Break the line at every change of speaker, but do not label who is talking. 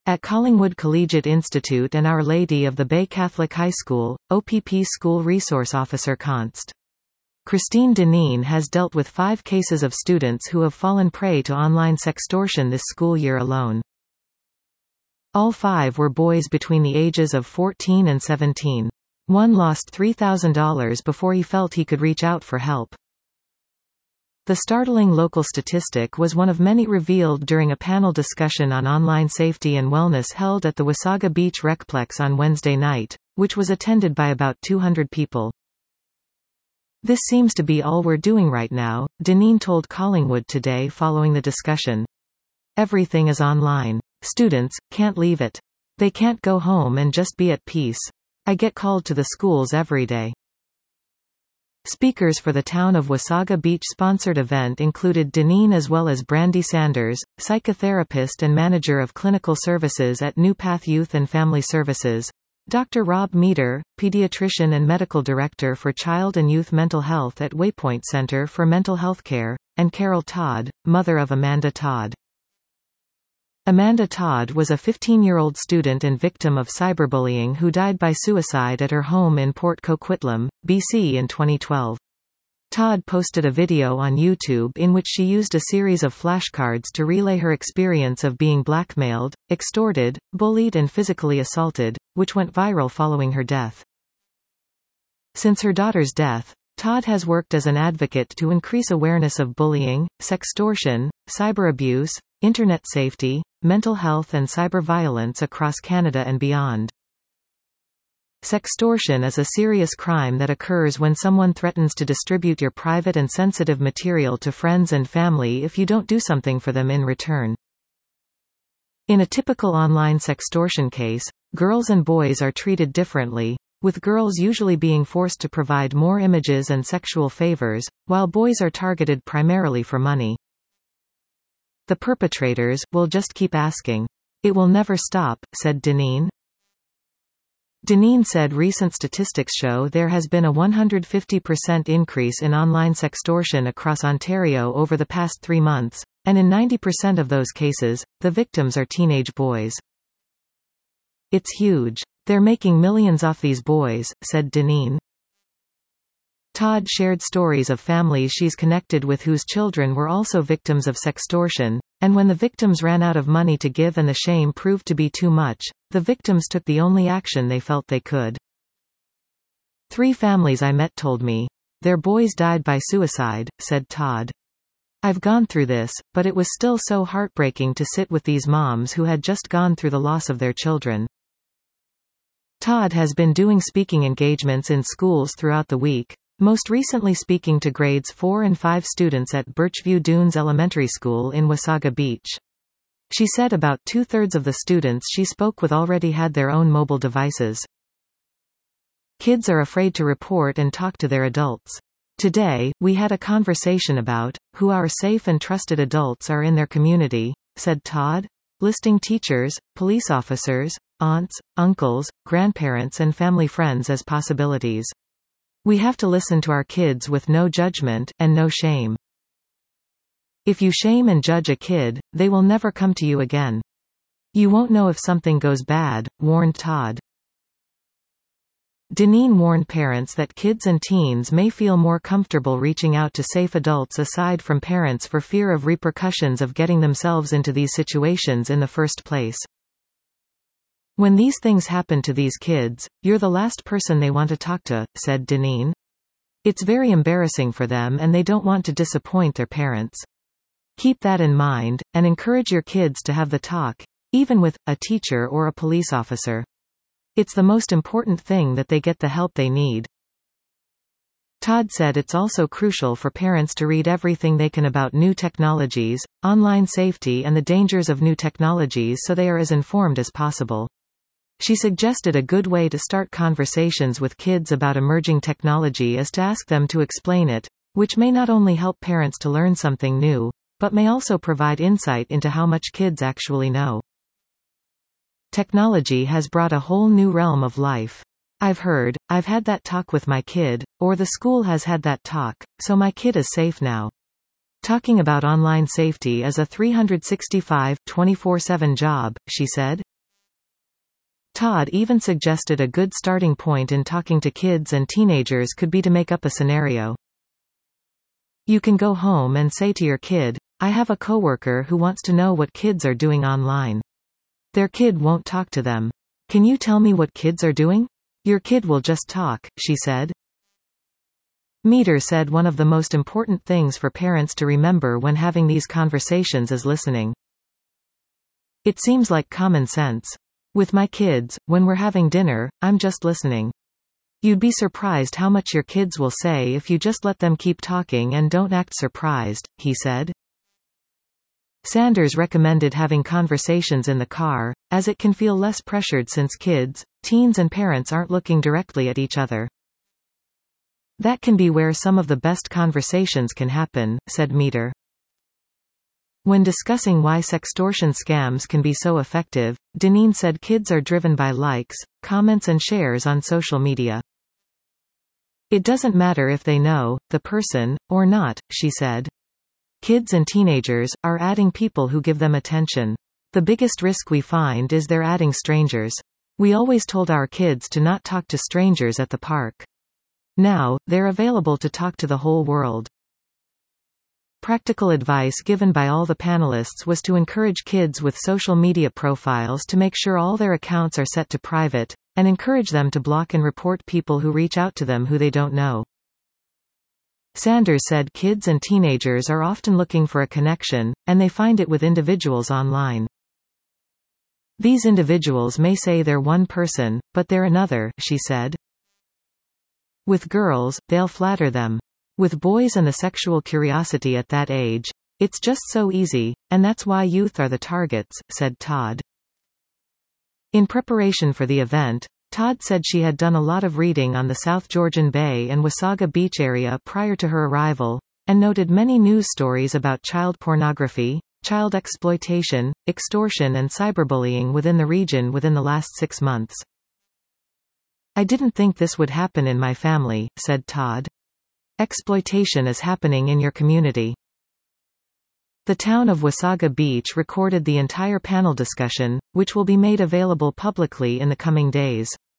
At Collingwood Collegiate Institute and Our Lady of the Bay Catholic High School, OPP School Resource Officer Const. Christine Deneen has dealt with 5 cases of students who have fallen prey to online sextortion this school year alone. All 5 were boys between the ages of 14 and 17. One lost $3,000 before he felt he could reach out for help. The startling local statistic was one of many revealed during a panel discussion on online safety and wellness held at the Wasaga Beach Recplex on Wednesday night, which was attended by about 200 people. "This seems to be all we're doing right now," Deneen told Collingwood today following the discussion. "Everything is online. Students can't leave it. They can't go home and just be at peace. I get called to the schools every day." Speakers for the Town of Wasaga Beach sponsored event included Deneen as well as Brandy Sanders, psychotherapist and manager of clinical services at New Path Youth and Family Services, Dr. Rob Meter, pediatrician and medical director for child and youth mental health at Waypoint Center for Mental Health Care, and Carol Todd, mother of Amanda Todd. Amanda Todd was a 15-year-old student and victim of cyberbullying who died by suicide at her home in Port Coquitlam, BC in 2012. Todd posted a video on YouTube in which she used a series of flashcards to relay her experience of being blackmailed, extorted, bullied and physically assaulted, which went viral following her death. Since her daughter's death, Todd has worked as an advocate to increase awareness of bullying, sextortion, cyber abuse, internet safety, mental health and cyber violence across Canada and beyond. Sextortion is a serious crime that occurs when someone threatens to distribute your private and sensitive material to friends and family if you don't do something for them in return. In a typical online sextortion case, girls and boys are treated differently, with girls usually being forced to provide more images and sexual favors, while boys are targeted primarily for money. "The perpetrators will just keep asking. It will never stop," said Deneen. Deneen said recent statistics show there has been a 150% increase in online sextortion across Ontario over the past 3 months, and in 90% of those cases, the victims are teenage boys. "It's huge. They're making millions off these boys," said Deneen. Todd shared stories of families she's connected with whose children were also victims of sextortion, and when the victims ran out of money to give and the shame proved to be too much, the victims took the only action they felt they could. "3 families I met told me their boys died by suicide," said Todd. "I've gone through this, but it was still so heartbreaking to sit with these moms who had just gone through the loss of their children." Todd has been doing speaking engagements in schools throughout the week, most recently speaking to grades 4 and 5 students at Birchview Dunes Elementary School in Wasaga Beach. She said about 2/3 of the students she spoke with already had their own mobile devices. "Kids are afraid to report and talk to their adults. Today, we had a conversation about who our safe and trusted adults are in their community," said Todd, listing teachers, police officers, aunts, uncles, grandparents and family friends as possibilities. "We have to listen to our kids with no judgment, and no shame. If you shame and judge a kid, they will never come to you again. You won't know if something goes bad," warned Todd. Deneen warned parents that kids and teens may feel more comfortable reaching out to safe adults aside from parents for fear of repercussions of getting themselves into these situations in the first place. "When these things happen to these kids, you're the last person they want to talk to," said Deneen. "It's very embarrassing for them and they don't want to disappoint their parents. Keep that in mind, and encourage your kids to have the talk, even with a teacher or a police officer. It's the most important thing that they get the help they need." Todd said it's also crucial for parents to read everything they can about new technologies, online safety and the dangers of new technologies so they are as informed as possible. She suggested a good way to start conversations with kids about emerging technology is to ask them to explain it, which may not only help parents to learn something new, but may also provide insight into how much kids actually know. "Technology has brought a whole new realm of life. I've had that talk with my kid, or the school has had that talk, so my kid is safe now." Talking about online safety is a 365, 24/7 job, she said. Todd even suggested a good starting point in talking to kids and teenagers could be to make up a scenario. You can go home and say to your kid, "I have a coworker who wants to know what kids are doing online. Their kid won't talk to them. Can you tell me what kids are doing? Your kid will just talk," she said. Meter said one of the most important things for parents to remember when having these conversations is listening. It seems like common sense. With my kids, when we're having dinner, I'm just listening. You'd be surprised how much your kids will say if you just let them keep talking and don't act surprised, he said. Sanders recommended having conversations in the car, as it can feel less pressured since kids, teens and parents aren't looking directly at each other. That can be where some of the best conversations can happen, said Meter. When discussing why sextortion scams can be so effective, Deneen said kids are driven by likes, comments and shares on social media. It doesn't matter if they know the person, or not, she said. Kids and teenagers are adding people who give them attention. The biggest risk we find is they're adding strangers. We always told our kids to not talk to strangers at the park. Now, they're available to talk to the whole world. Practical advice given by all the panelists was to encourage kids with social media profiles to make sure all their accounts are set to private, and encourage them to block and report people who reach out to them who they don't know. Sanders said kids and teenagers are often looking for a connection, and they find it with individuals online. These individuals may say they're one person, but they're another, she said. With girls, they'll flatter them. With boys and the sexual curiosity at that age, it's just so easy, and that's why youth are the targets, said Todd. In preparation for the event, Todd said she had done a lot of reading on the South Georgian Bay and Wasaga Beach area prior to her arrival, and noted many news stories about child pornography, child exploitation, extortion and cyberbullying within the region within the last 6 months. I didn't think this would happen in my family, said Todd. Exploitation is happening in your community. The town of Wasaga Beach recorded the entire panel discussion, which will be made available publicly in the coming days.